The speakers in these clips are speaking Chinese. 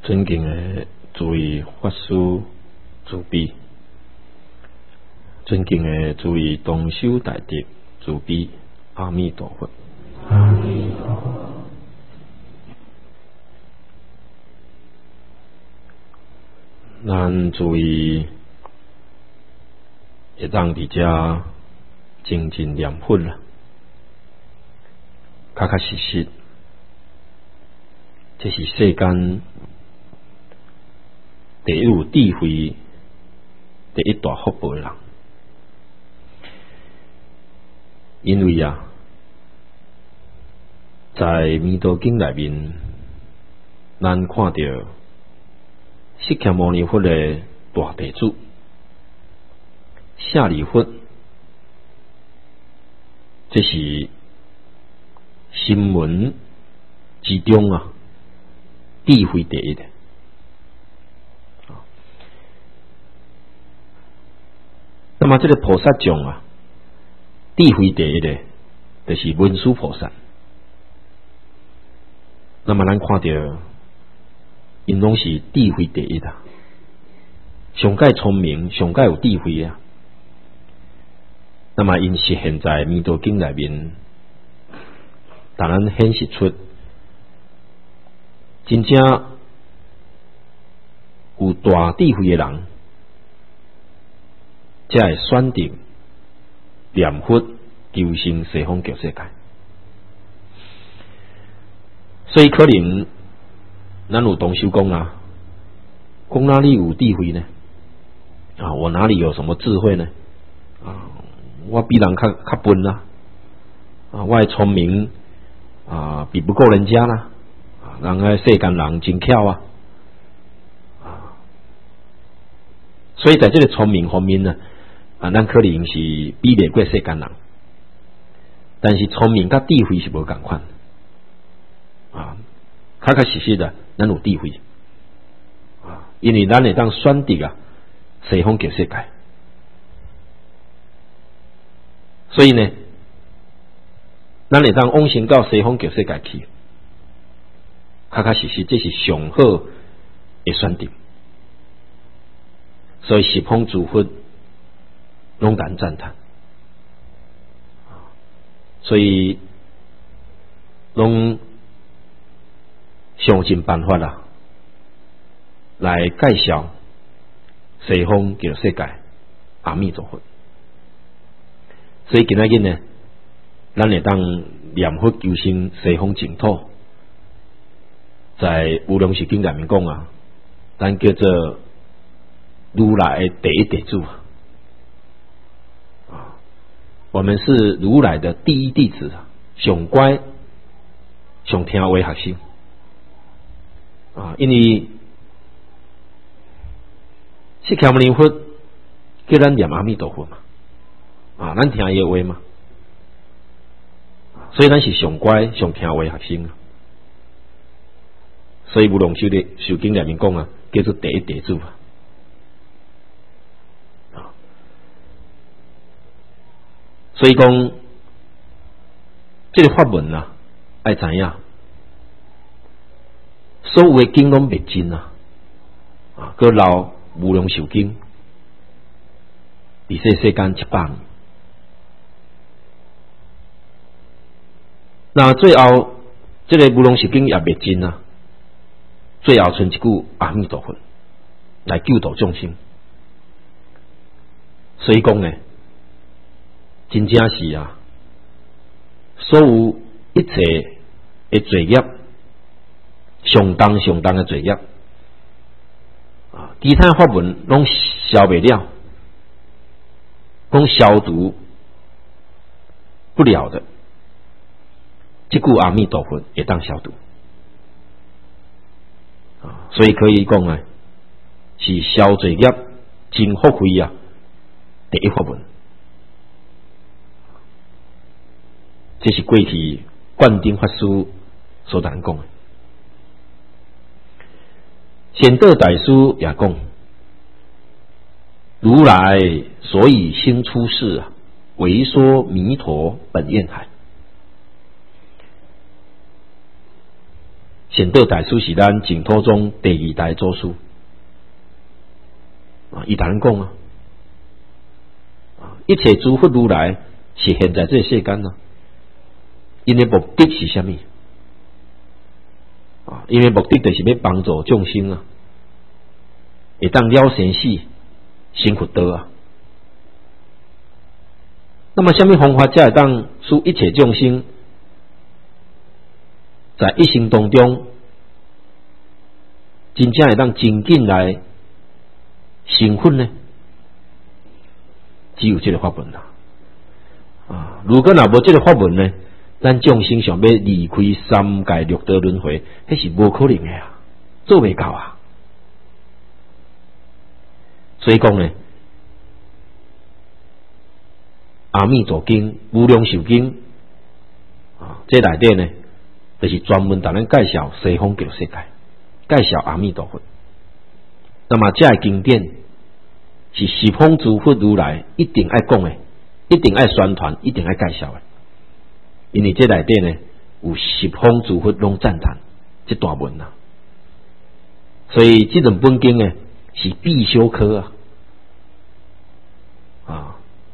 尊敬的诸位法师慈悲，尊敬的诸位同修大德慈悲，阿弥陀佛。 阿弥陀佛。 咱诸位会当伫遮精进念佛啦，确确实实，这是世间第一有智慧、第一大福报人。因为在弥陀经内面，咱看到释迦牟尼佛的大弟子舍利弗，这是声闻之中智慧第一的。那么这个菩萨众智慧第一的，就是文殊菩萨。那么咱看到，因拢是智慧第一上界聪明，上界有智慧那么因实现在弥陀经内面，当然显示出真正有大智慧的人，才会选择念佛求生西方极世界。所以可能咱有同修讲讲哪里有智慧呢？我哪里有什么智慧呢？我比人较笨我的聪明比不够人家啦。人个世间人真巧所以在这个聪明方面呢，咱可能是比不过世间人，但是聪明甲智慧是无同款确确实实的，咱有智慧因为咱会当选择西方极世界，所以呢，咱会当往生到西方极世界去，确确实实这是上好的选择。所以十方诸佛拢然赞叹，所以拢想尽办法来介绍西方极乐世界阿弥陀佛。所以今仔日呢，咱会当念佛求生西方净土，在无量寿经里面讲咱叫做如来的第一弟子我们是如来的第一弟子上乖上听话学生因为释迦牟尼佛叫咱念阿弥陀佛嘛咱听伊的话嘛，所以咱是上乖上听话学生所以无量寿的寿经里面讲叫做第一弟子所以讲这个法门要知影所有的经拢未尽搁留无量寿经伫世间700年，那最后这个无量寿经也未尽最后剩一句阿弥陀佛来救度众生。所以讲呢，真正是所有一切的罪业，上重的罪业其他法门拢消不了，拢消除不了的，这句阿弥陀佛会当消除所以可以讲是消罪业真福慧第一法门。这是过去灌顶法师所谈讲的。显德大师也讲，如来所以兴出世为说弥陀本愿海。 显德大师是咱净土宗第二代祖师啊，伊同咱讲啊，一切诸佛如来是现在这世间啊，因为目的是什么啊？因为目的就是要帮助众生啊，会当了生死，成佛道啊。那么，什么方法才会当使一切众生在一生当中，真正会当精进来成佛呢？只有这个法门啦。啊，如果若无这个法门呢，咱众生想要离开三界六道轮回，迄是无可能的啊，做袂到啊。所以讲呢，阿弥陀经、无量寿经啊，这内底呢，就是专门同咱介绍西方极乐世界，介绍阿弥陀佛。那么这经典是十方诸佛如来一定爱讲的，一定爱宣传，一定爱介绍的。因为这内底呢，有十方诸佛拢赞叹这大文啊，所以这种本经呢是必修课啊，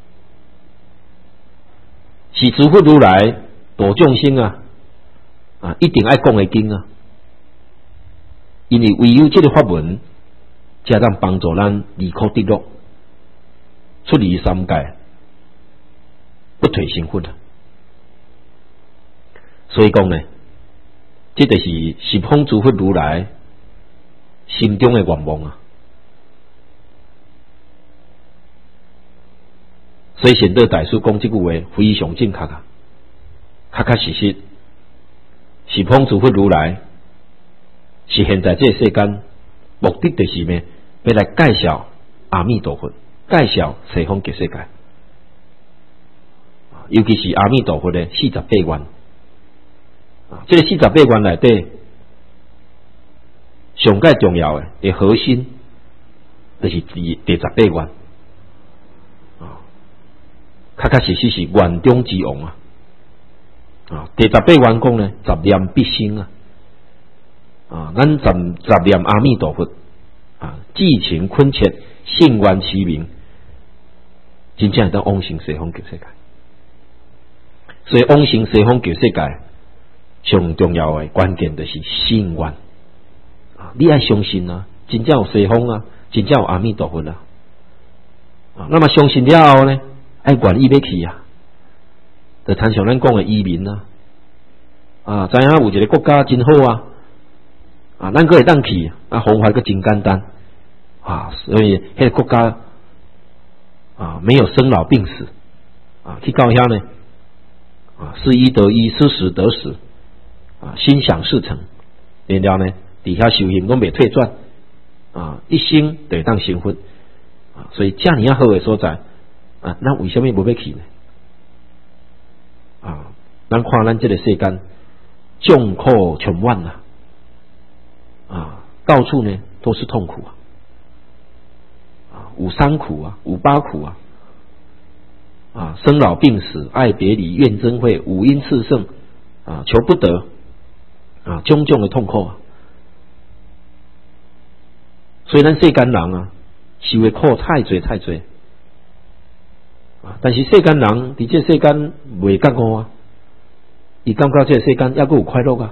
是诸佛如来度众生啊，一定爱讲的经啊。因为唯有这个法门，才能帮助咱离苦得乐，出离三界，不退成佛啊。所以讲呢，这就是十方诸佛如来心中的愿望啊。所以显德大师讲这句话非常正确啊，确确实实，十方诸佛如来是现在这世间目的就是咩？要来介绍阿弥陀佛，介绍西方极乐世界，尤其是阿弥陀佛的48愿。这个48愿内底，上界重要的核心，就是第18愿。确确实实是愿中之王啊！第18愿讲呢，十念必生咱十念阿弥陀佛至情恳切，信愿齐名，真正会当往生西方极乐世界。所以往生西方极乐世界，上重要的关键就是信愿你要相信真正有西方真正有阿弥陀佛那么相信了后呢？爱愿意要去就参像咱讲的移民知影有一个国家真好咱个会当去方法个真简单所以迄个国家没有生老病死去到遐呢失一得一，失时得时心想事成，然后呢伫遐修行拢袂退转一生就会当成佛所以这样好的所在。那为什么无要去呢？咱看咱这个世间众苦穷万到处呢都是痛苦有三苦有八苦生老病死、爱别离、怨憎会、五阴炽盛求不得种种的痛苦所以咱世间人受的苦太多太多。但是世间人伫这世间袂觉悟伊感觉这个世间还佫有快乐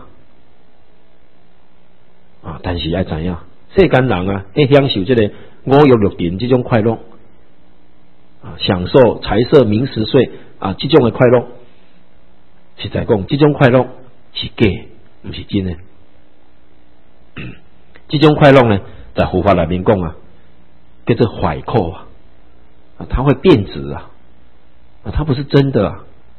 但是要知影，世间人在享受这个五欲六尘这种快乐享受财色名食睡这种的快乐，实在讲，这种快乐是假，不是真的。这种快乐呢，在佛法里面讲叫做坏苦它会变质它不是真的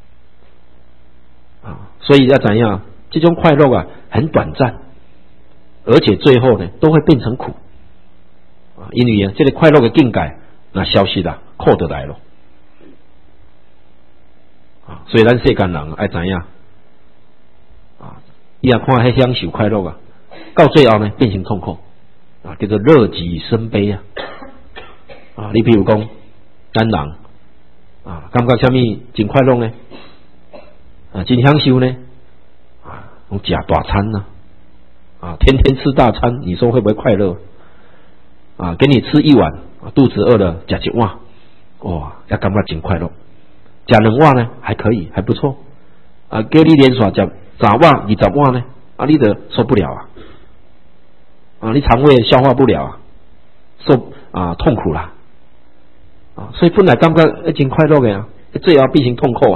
所以要怎样？这种快乐很短暂，而且最后呢都会变成苦因为这个快乐的境界那消失了，苦就来了所以咱世间人爱怎样伊看迄享受快乐到最后呢变成痛苦叫做乐极生悲你比如讲咱人感觉什么真快乐呢？真享受呢？讲食大餐啊，天天吃大餐，你说会不会快乐？啊，给你吃一碗，肚子饿了吃一碗，哇，也感觉真快乐。吃2碗呢，还可以，还不错。啊，叫你连续吃3碗、20碗呢，啊，你就受不了啊！啊，你肠胃消化不了啊，痛苦啦！啊，所以本来感觉真快乐的啊，最后变成痛苦啊！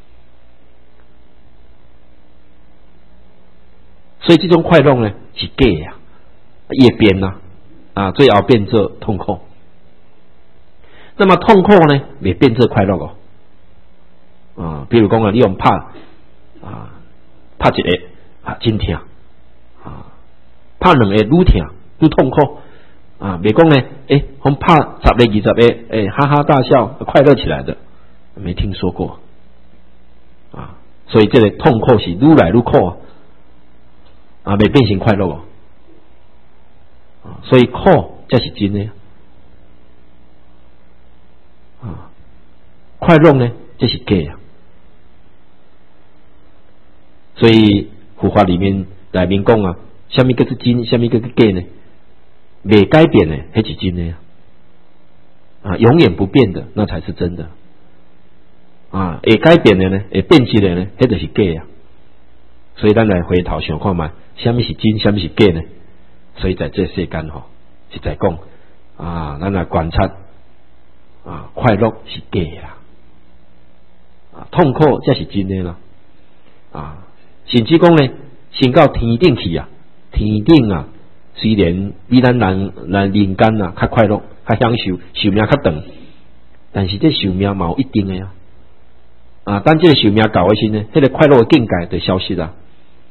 所以这种快乐呢是假呀，也变啦啊，最后变作痛苦。那么痛苦呢，也变作快乐哦。啊，比如讲啊，你用拍一个啊，真痛啊，拍2个愈痛愈痛苦啊，别讲呢，我们拍10个20个，哈哈大笑，快乐起来的，没听说过啊。所以这个痛苦是愈来愈苦啊，没变成快乐哦。啊，所以苦才是真的啊，快乐呢，这是假啊。所以佛法里面讲啊，什么叫做真，什么叫做假呢？未改变的，那是真的啊，永远不变的，那才是真的啊。会改变的呢，会变质的呢，那就是假啊。所以咱来回头想看嘛，什么是真，什么是假呢？所以在这世间是在讲啊，咱来观察啊，快乐是假啦，啊，痛苦才是真的啦，啊。甚至讲呢，升到天顶去啊，天顶啊，虽然比咱人间啊较快乐、较享受、寿命较长，但是这寿命嘛有一定的呀。啊，当这个寿命到的时呢，这个快乐的境界就消失了。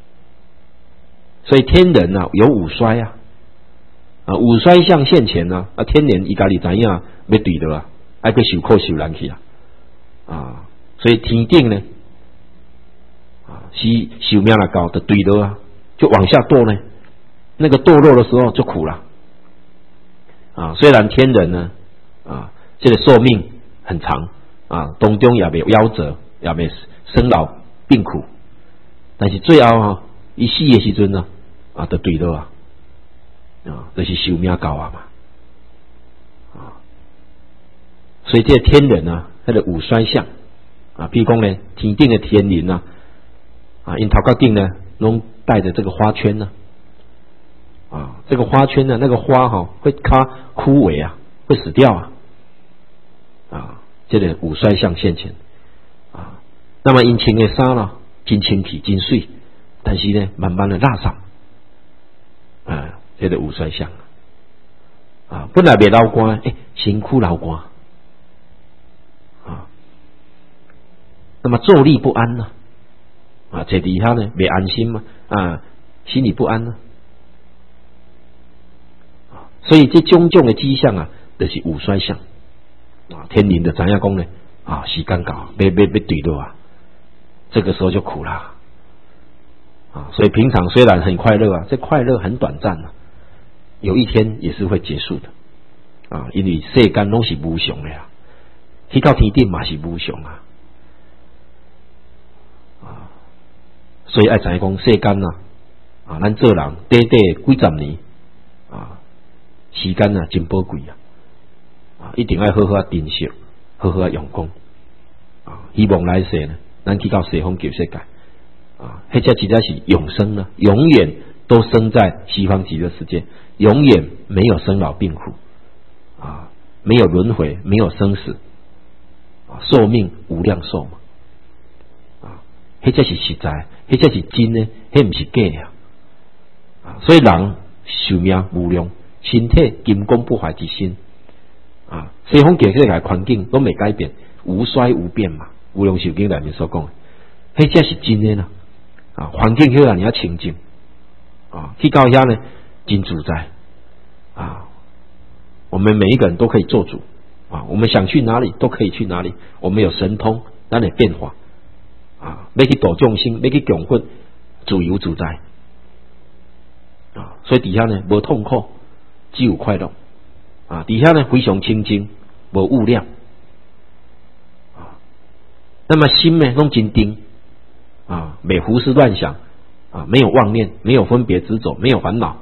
所以天人啊有五衰啊，五衰相现前啊，天人伊家己知影要对的啊，爱去受苦受难去啊，所以天顶呢。是寿命了高的对了啊，就往下堕呢。那个堕落的时候就苦了啊。虽然天人呢啊，这个寿命很长啊，当中也没有夭折，也没生老病苦，但是最后啊，伊死的时阵呢啊，就对了啊，就是寿命高啊嘛啊。所以这个天人啊，他的五衰相啊，譬如讲呢，天顶的天人啊。啊，因头壳顶呢，拢带着这个花圈呢，啊，这个花圈呢，那个花会枯萎啊，会死掉啊，这个五衰相现前啊。那么因穿的衫呢，真清气真水，但是呢，慢慢的拉上，啊，这个五衰相啊，本来未流汗，身躯流汗啊，那么坐立不安呢。啊，坐底下呢，未安心嘛，啊，心里不安呢，所以这种种的迹象啊，就是五衰相啊。天人的知影讲呢，啊，时间到，要对了啊，这个时候就苦了啊。所以平常虽然很快乐啊，这快乐很短暂啊，有一天也是会结束的啊，因为世间拢是无常的啊，去到天顶嘛是无常啊。所以爱知影讲世间啊，咱做人短短几十年啊，时间啊真宝贵啊，一定要好好珍惜，好好用功啊。希望来世呢，咱去到西方极乐世界啊，或者实在是永生呢，永远都生在西方极乐世界，永远没有生老病苦啊，没有轮回，没有生死啊，寿命无量寿嘛。迄才是实在，迄才是真的，迄唔是假啊！所以人寿命无量，身体金刚不坏之身啊，西方极乐世界环境都未改变，无衰无变嘛。无量寿经里面所讲的，迄才是真的啦啊！环境去让你要清净啊，去到遐呢真自在啊！我们每一个人都可以做主啊，我们想去哪里都可以去哪里，我们有神通，咱的变化。啊，要去度众生，要去供佛，自由自在啊！所以底下呢无痛苦，只有快乐啊！底下呢非常清净，无物量啊。那么心呢拢真定啊，袂胡思乱想没有妄念，没有分别执着，没有烦恼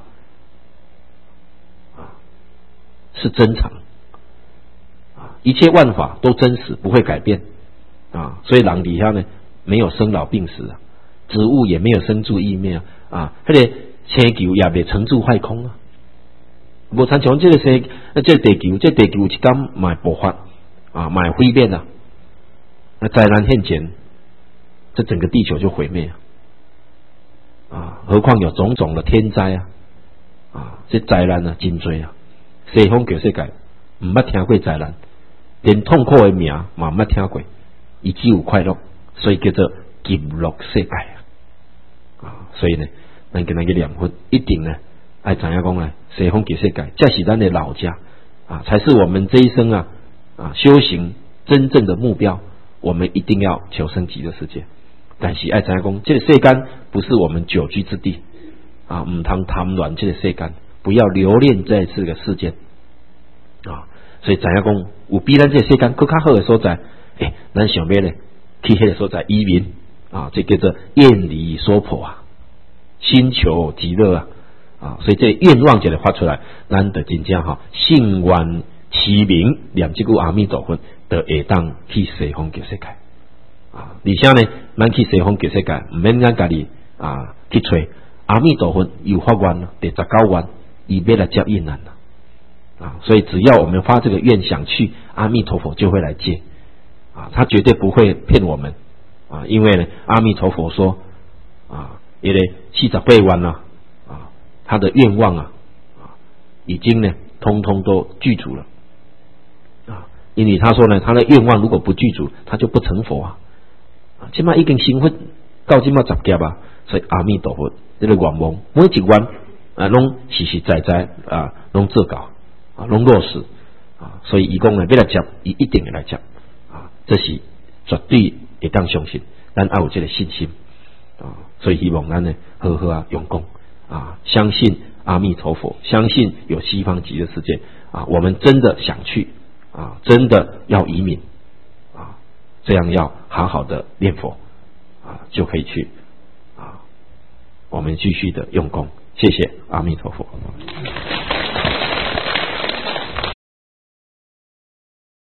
是真常一切万法都真实，不会改变所以人底下呢没有生老病死植物也没有生住异灭那个星球也未成住坏空无参像这个地球有一天嘛会爆发嘛会毁灭那灾难现前，这整个地球就毁灭何况有种种的天灾这灾难真多西方叫世界唔捌听过灾难，连痛苦的名嘛唔捌听过，伊只有快乐，所以叫做极乐世界所以呢，咱今日念佛一定呢，爱知影讲呢，西方极乐世界，这是咱的老家才是我们这一生修行真正的目标。我们一定要求生极乐世界，但是爱知影讲，这个世间不是我们久居之地唔通贪恋这个世间，不要留恋在这个世间所以知影讲，有比咱这个世间更较好的所在，咱想要呢去迄个所在移民这叫做愿离娑婆心求极乐所以这愿望就来发出来，咱就真正信愿持名念这句阿弥陀佛，就会当去西方极乐世界而且呢，咱去西方极乐世界，唔免咱家己去找阿弥陀佛有发愿第19愿，伊要来接引咱所以只要我们发这个愿想去，阿弥陀佛就会来接他绝对不会骗我们因为呢，阿弥陀佛说因为48愿他的愿望已经呢通通都具足了因为他说呢，他的愿望如果不具足，他就不成佛现在已经成佛到现在10劫所以阿弥陀佛这个愿望每一愿拢实实在在拢做到拢落实所以伊讲呢要来接，伊一定会来接这是绝对会当相信，咱要有这个信心所以希望咱呢好好用功相信阿弥陀佛，相信有西方极乐世界我们真的想去真的要移民这样要好好的念佛就可以去我们继续的用功，谢谢阿弥陀佛。